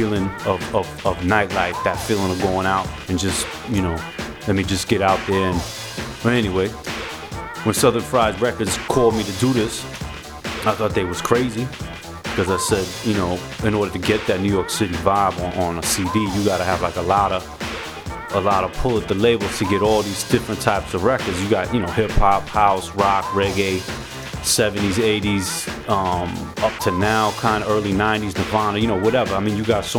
feeling of nightlife, that feeling of going out and just, let me just get out there. But anyway, when Southern Fried Records called me to do this, I thought they was crazy. Because I said, in order to get that New York City vibe on a CD, you gotta have like a lot of pull at the labels to get all these different types of records. You got, hip hop, house, rock, reggae, 70s, 80s, up to now, kind of early 90s, Nirvana, whatever. I mean, you got so